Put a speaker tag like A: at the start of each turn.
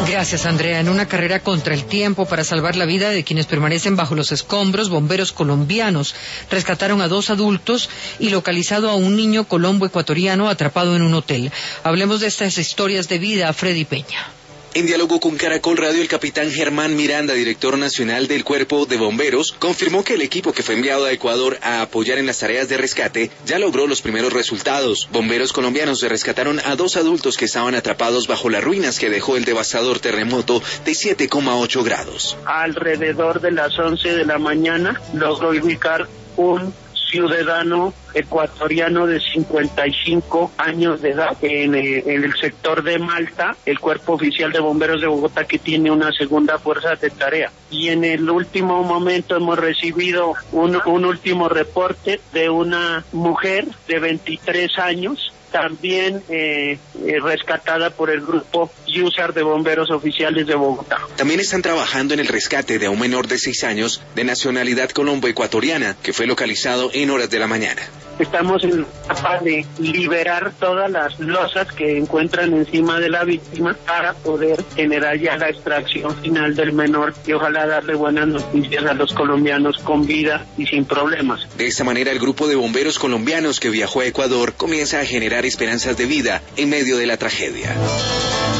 A: Gracias, Andrea. En una carrera contra el tiempo para salvar la vida de quienes permanecen bajo los escombros, bomberos colombianos rescataron a 2 adultos y localizado a un niño colombo-ecuatoriano atrapado en un hotel. Hablemos de estas historias de vida, Freddy Peña.
B: En diálogo con Caracol Radio, el capitán Germán Miranda, director nacional del Cuerpo de Bomberos, confirmó que el equipo que fue enviado a Ecuador a apoyar en las tareas de rescate ya logró los primeros resultados. Bomberos colombianos rescataron a 2 adultos que estaban atrapados bajo las ruinas que dejó el devastador terremoto de 7,8 grados.
C: Alrededor de las 11 de la mañana logró ubicar un ciudadano ecuatoriano de 55 años de edad en el sector de Malta, el Cuerpo Oficial de Bomberos de Bogotá, que tiene una segunda fuerza de tarea. Y en el último momento hemos recibido un último reporte de una mujer de 23 años, también rescatada por el grupo USAR de Bomberos Oficiales de Bogotá.
B: También están trabajando en el rescate de un menor de 6 años de nacionalidad colombo-ecuatoriana que fue localizado en horas de la mañana.
C: Estamos en etapa de liberar todas las losas que encuentran encima de la víctima para poder generar ya la extracción final del menor y ojalá darle buenas noticias a los colombianos con vida y sin problemas.
B: De esta manera, el grupo de bomberos colombianos que viajó a Ecuador comienza a generar esperanzas de vida en medio de la tragedia.